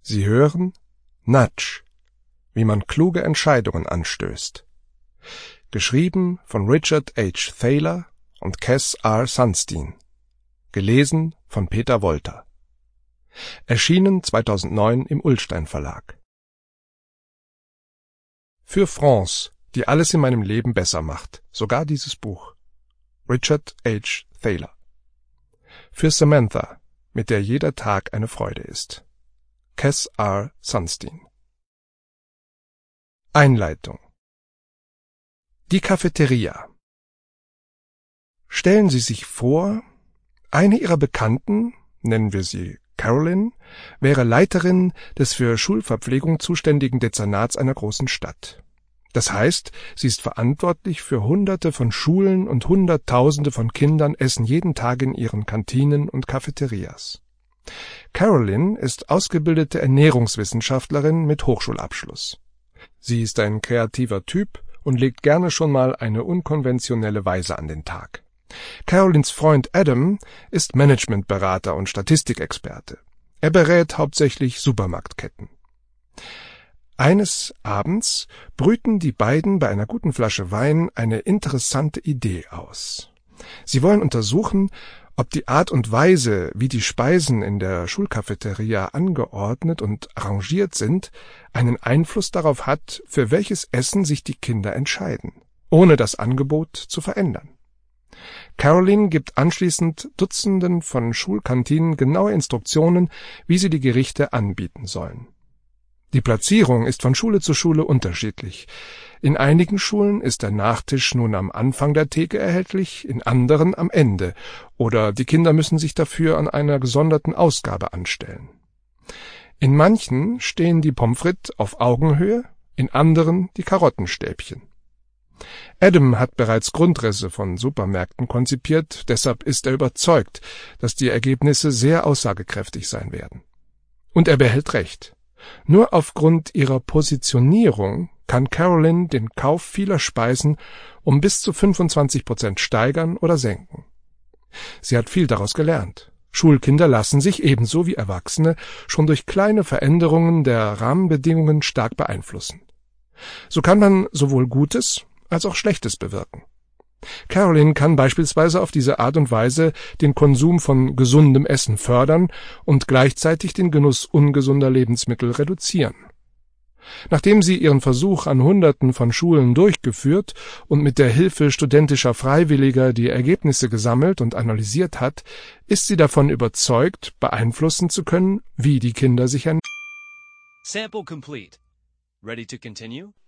Sie hören Nudge, wie man kluge Entscheidungen anstößt. Geschrieben von Richard H. Thaler und Cass R. Sunstein. Gelesen von Peter Wolter. Erschienen 2009 im Ullstein Verlag. Für France, die alles in meinem Leben besser macht, sogar dieses Buch. Richard H. Thaler. Für Samantha, mit der jeder Tag eine Freude ist. Cass R. Sunstein. Einleitung. Die Cafeteria. Stellen Sie sich vor, eine Ihrer Bekannten, nennen wir sie Carolyn, wäre Leiterin des für Schulverpflegung zuständigen Dezernats einer großen Stadt. Das heißt, sie ist verantwortlich für Hunderte von Schulen und Hunderttausende von Kindern essen jeden Tag in ihren Kantinen und Cafeterias. Carolyn ist ausgebildete Ernährungswissenschaftlerin mit Hochschulabschluss. Sie ist ein kreativer Typ und legt gerne schon mal eine unkonventionelle Weise an den Tag. Carolyns Freund Adam ist Managementberater und Statistikexperte. Er berät hauptsächlich Supermarktketten. Eines Abends brüten die beiden bei einer guten Flasche Wein eine interessante Idee aus. Sie wollen untersuchen, ob die Art und Weise, wie die Speisen in der Schulcafeteria angeordnet und arrangiert sind, einen Einfluss darauf hat, für welches Essen sich die Kinder entscheiden, ohne das Angebot zu verändern. Carolyn gibt anschließend Dutzenden von Schulkantinen genaue Instruktionen, wie sie die Gerichte anbieten sollen. Die Platzierung ist von Schule zu Schule unterschiedlich. In einigen Schulen ist der Nachtisch nun am Anfang der Theke erhältlich, in anderen am Ende, oder die Kinder müssen sich dafür an einer gesonderten Ausgabe anstellen. In manchen stehen die Pommes frites auf Augenhöhe, in anderen die Karottenstäbchen. Adam hat bereits Grundrisse von Supermärkten konzipiert, deshalb ist er überzeugt, dass die Ergebnisse sehr aussagekräftig sein werden. Und er behält recht. Nur aufgrund ihrer Positionierung kann Carolyn den Kauf vieler Speisen um bis zu 25% steigern oder senken. Sie hat viel daraus gelernt. Schulkinder lassen sich ebenso wie Erwachsene schon durch kleine Veränderungen der Rahmenbedingungen stark beeinflussen. So kann man sowohl Gutes als auch Schlechtes bewirken. Carolyn kann beispielsweise auf diese Art und Weise den Konsum von gesundem Essen fördern und gleichzeitig den Genuss ungesunder Lebensmittel reduzieren. Nachdem sie ihren Versuch an Hunderten von Schulen durchgeführt und mit der Hilfe studentischer Freiwilliger die Ergebnisse gesammelt und analysiert hat, ist sie davon überzeugt, beeinflussen zu können, wie die Kinder sich ernähren. Sample complete. Ready to continue?